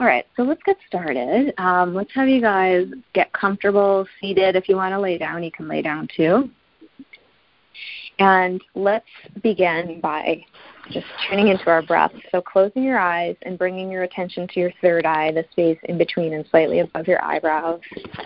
All right, so let's get started. Let's have you guys get comfortable, seated. If you want to lay down, you can lay down too. And let's begin by just tuning into our breath. So closing your eyes and bringing your attention to your third eye, the space in between and slightly above your eyebrows.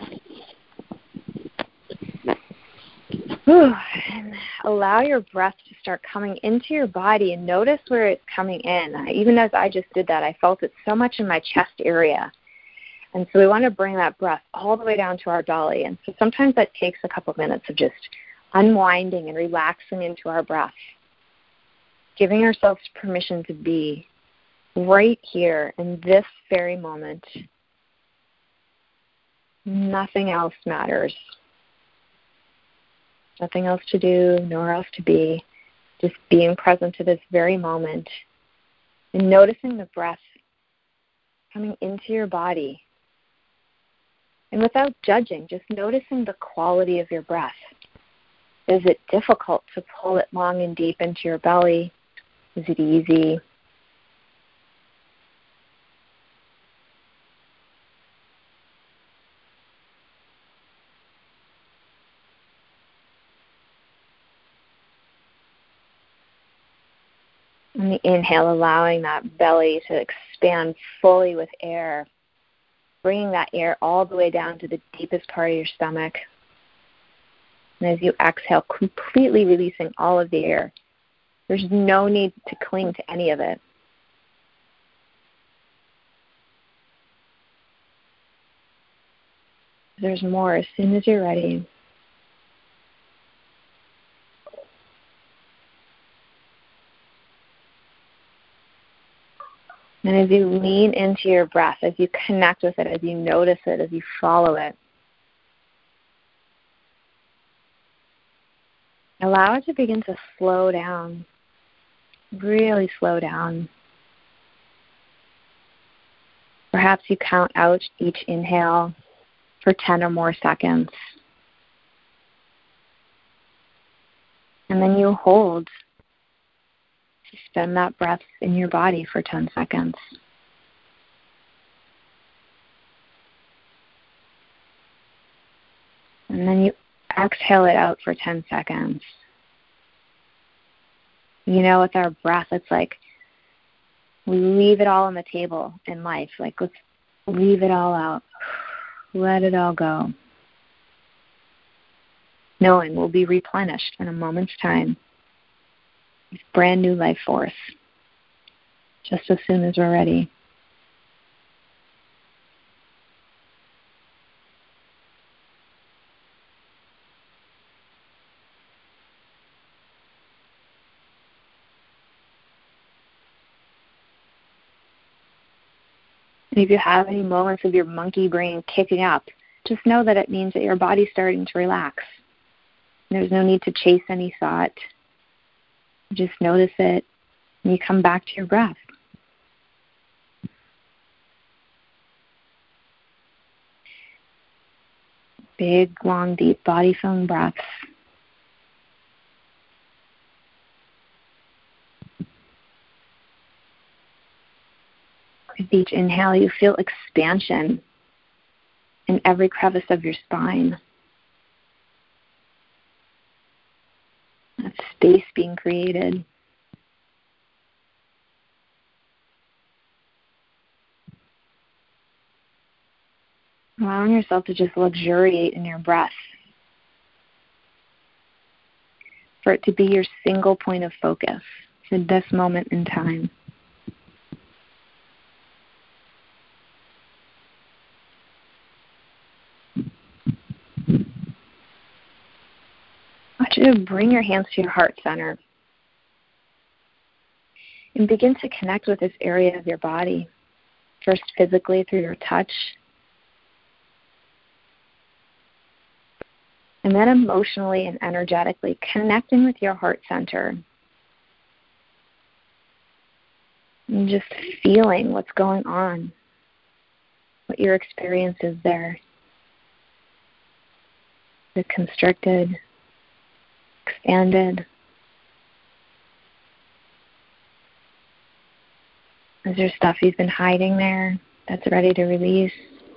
And allow your breath to start coming into your body and notice where it's coming in. Even as I just did that, I felt it so much in my chest area. And so we want to bring that breath all the way down to our belly. And so sometimes that takes a couple of minutes of just unwinding and relaxing into our breath, giving ourselves permission to be right here in this very moment. Nothing else matters. Nothing else to do, nowhere else to be. Just being present to this very moment and noticing the breath coming into your body. And without judging, just noticing the quality of your breath. Is it difficult to pull it long and deep into your belly? Is it easy? On the inhale, allowing that belly to expand fully with air, bringing that air all the way down to the deepest part of your stomach. And as you exhale, completely releasing all of the air. There's no need to cling to any of it. There's more as soon as you're ready. And as you lean into your breath, as you connect with it, as you notice it, as you follow it, allow it to begin to slow down, really slow down. Perhaps you count out each inhale for 10 or more seconds. And then you hold. Suspend that breath in your body for 10 seconds. And then you exhale it out for 10 seconds. You know, with our breath, it's like we leave it all on the table in life. Like, let's leave it all out. Let it all go. Knowing we'll be replenished in a moment's time. This brand new life force, just as soon as we're ready. And if you have any moments of your monkey brain kicking up, just know that it means that your body's starting to relax. There's no need to chase any thought. Just notice it, and you come back to your breath. Big, long, deep body-filling breaths. With each inhale, you feel expansion in every crevice of your spine. That space being created. Allowing yourself to just luxuriate in your breath. For it to be your single point of focus for this moment in time. I want you to bring your hands to your heart center and begin to connect with this area of your body. First physically through your touch, and then emotionally and energetically connecting with your heart center. And just feeling what's going on, what your experience is there. Is it constricted, expanded? Is there stuff you've been hiding there that's ready to release.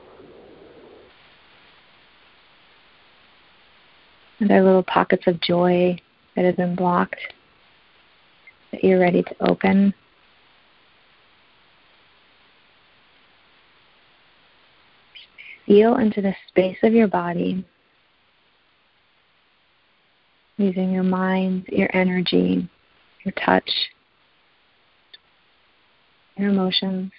Are there little pockets of joy that have been blocked that you're ready to open? Feel into the space of your body, using your mind, your energy, your touch, your emotions.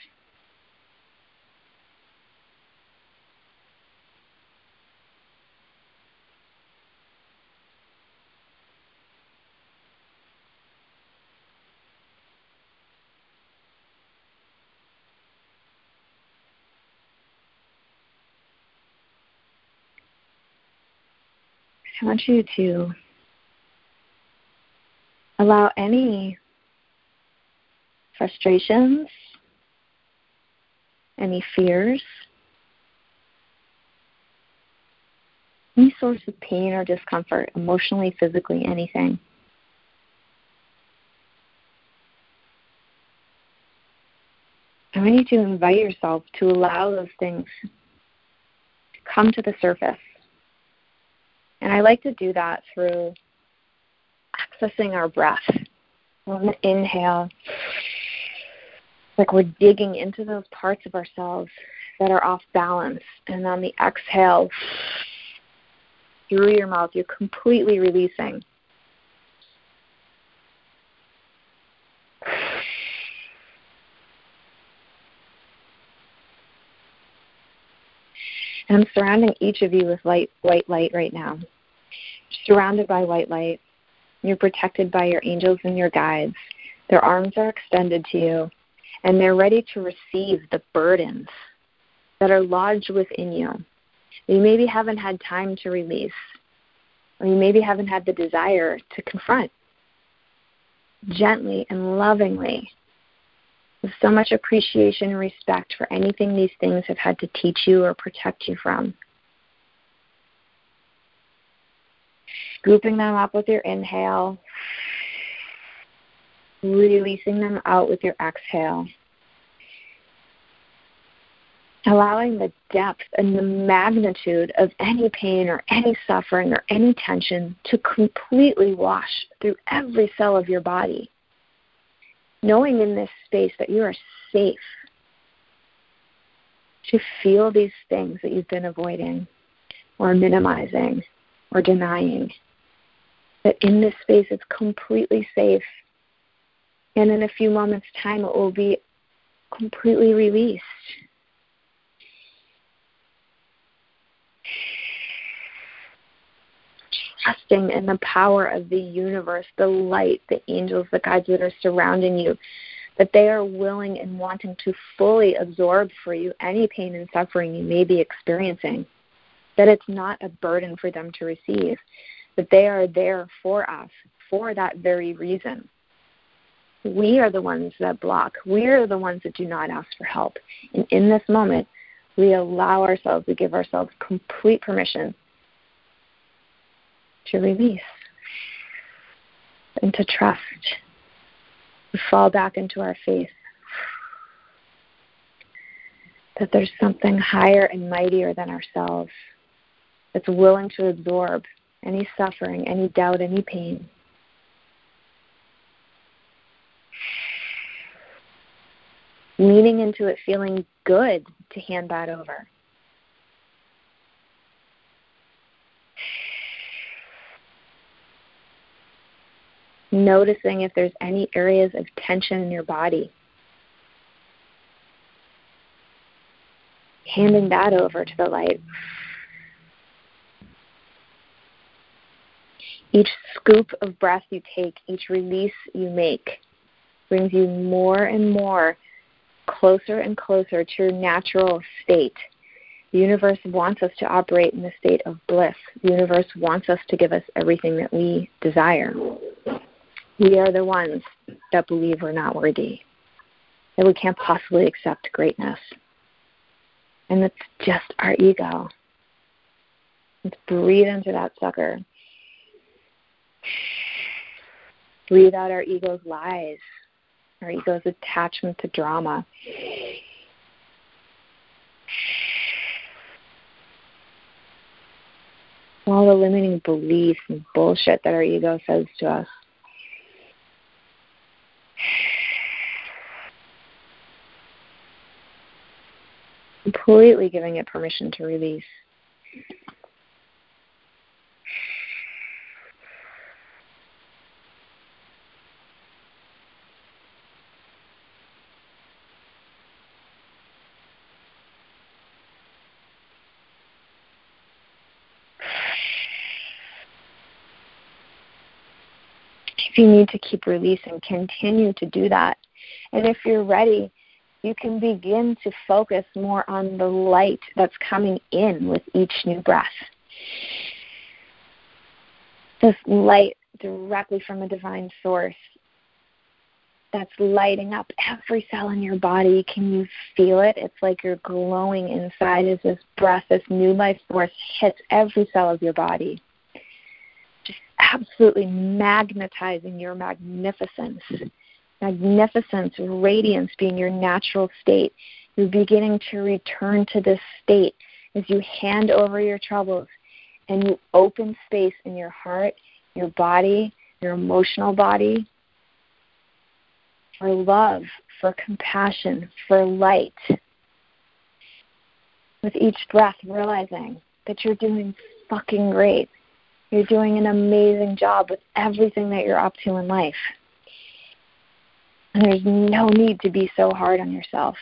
I want you to allow any frustrations, any fears, any source of pain or discomfort, emotionally, physically, anything. I want you to invite yourself to allow those things to come to the surface. And I like to do that through accessing our breath. On the inhale, like we're digging into those parts of ourselves that are off balance. And on the exhale, through your mouth, you're completely releasing. And I'm surrounding each of you with white light right now. Surrounded by white light. You're protected by your angels and your guides. Their arms are extended to you, and they're ready to receive the burdens that are lodged within you. You maybe haven't had time to release, or you maybe haven't had the desire to confront. Gently and lovingly, with so much appreciation and respect for anything these things have had to teach you or protect you from. Scooping them up with your inhale, releasing them out with your exhale. Allowing the depth and the magnitude of any pain or any suffering or any tension to completely wash through every cell of your body. Knowing in this space that you are safe to feel these things that you've been avoiding or minimizing or denying. That in this space it's completely safe. And in a few moments' time it will be completely released. Trusting in the power of the universe, the light, the angels, the guides that are surrounding you, that they are willing and wanting to fully absorb for you any pain and suffering you may be experiencing, that it's not a burden for them to receive, that they are there for us for that very reason. We are the ones that block. We are the ones that do not ask for help. And in this moment, we allow ourselves, we give ourselves complete permission to release and to trust, to fall back into our faith, that there's something higher and mightier than ourselves that's willing to absorb any suffering, any doubt, any pain. Leaning into it, feeling good to hand that over. Noticing if there's any areas of tension in your body. Handing that over to the light. Each scoop of breath you take, each release you make, brings you more and more closer and closer to your natural state. The universe wants us to operate in a state of bliss. The universe wants us to give us everything that we desire. We are the ones that believe we're not worthy, that we can't possibly accept greatness. And it's just our ego. Let's breathe into that sucker. Breathe out our ego's lies, our ego's attachment to drama. all the limiting beliefs and bullshit that our ego says to us. Completely giving it permission to release. If you need to keep releasing, continue to do that. And if you're ready, you can begin to focus more on the light that's coming in with each new breath. This light directly from a divine source that's lighting up every cell in your body. Can you feel it? It's like you're glowing inside as this breath, this new life force hits every cell of your body. Just absolutely magnetizing your magnificence. Magnificence, radiance being your natural state. You're beginning to return to this state as you hand over your troubles and you open space in your heart, your body, your emotional body, for love, for compassion, for light. With each breath, realizing that you're doing fucking great. You're doing an amazing job with everything that you're up to in life. And there's no need to be so hard on yourself.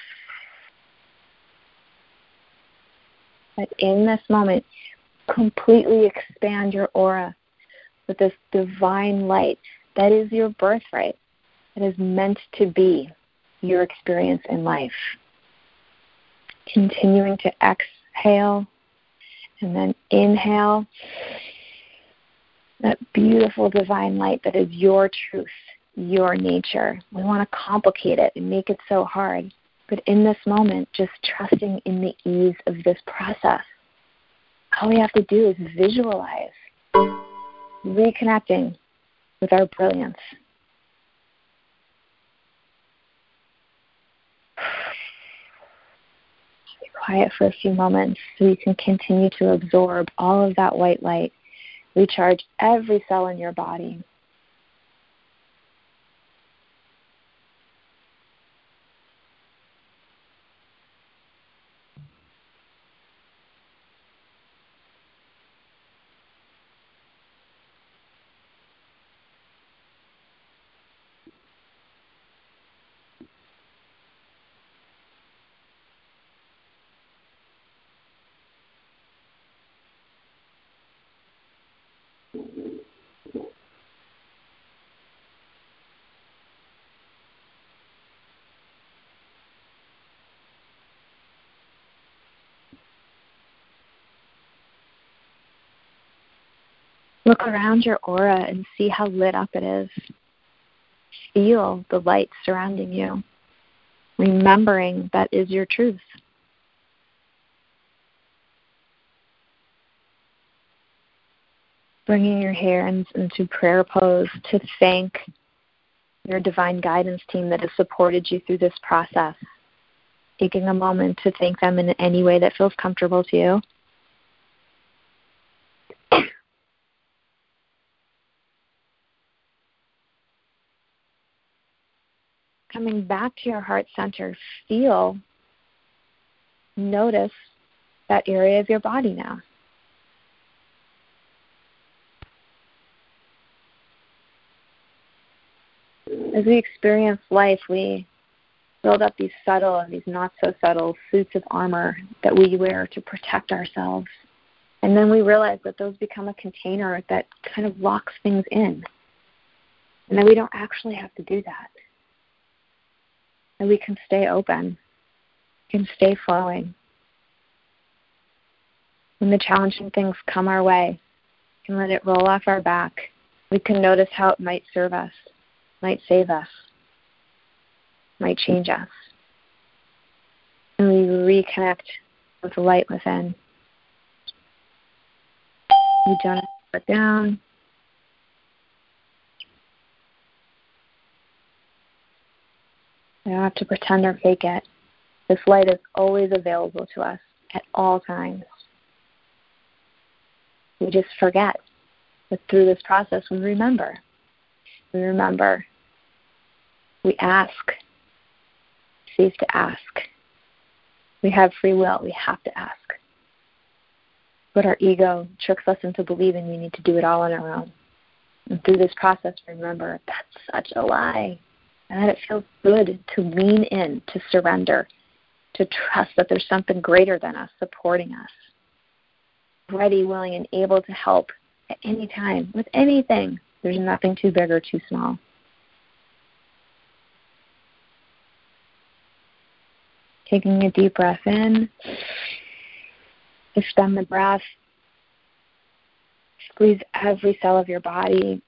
But in this moment, completely expand your aura with this divine light that is your birthright. It is meant to be your experience in life. Continuing to exhale and then inhale that beautiful divine light that is your truth, your nature. We want to complicate it and make it so hard. But in this moment, just trusting in the ease of this process. All we have to do is visualize, reconnecting with our brilliance. Be quiet for a few moments so you can continue to absorb all of that white light. Recharge every cell in your body. Look around your aura and see how lit up it is. Feel the light surrounding you, remembering that is your truth. Bringing your hands into prayer pose to thank your divine guidance team that has supported you through this process. Taking a moment to thank them in any way that feels comfortable to you. Coming back to your heart center, notice that area of your body now. As we experience life, we build up these subtle and these not so subtle suits of armor that we wear to protect ourselves. And then we realize that those become a container that kind of locks things in. And that we don't actually have to do that. And we can stay open, can stay flowing. When the challenging things come our way, we can let it roll off our back. We can notice how it might serve us, might save us, might change us. And we reconnect with the light within. We don't have to put down. We don't have to pretend or fake it. This light is always available to us at all times. We just forget. But through this process, we remember. We remember. We ask. It's safe to ask. We have free will. We have to ask. But our ego tricks us into believing we need to do it all on our own. And through this process, remember, that's such a lie. And that it feels good to lean in, to surrender, to trust that there's something greater than us supporting us, ready, willing, and able to help at any time with anything. There's nothing too big or too small. Taking a deep breath in, extend the breath, squeeze every cell of your body.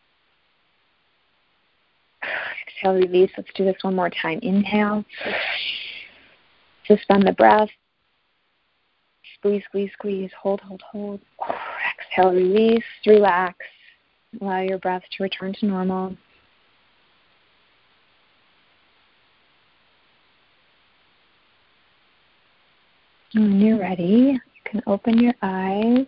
Exhale, release. Let's do this one more time. Inhale, suspend the breath, squeeze, squeeze, squeeze, hold, hold, hold. Exhale, release, relax. Allow your breath to return to normal. When you're ready, you can open your eyes.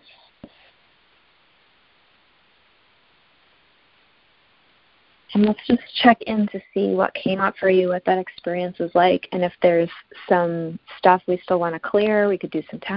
And let's just check in to see what came up for you, what that experience was like, and if there's some stuff we still want to clear, we could do some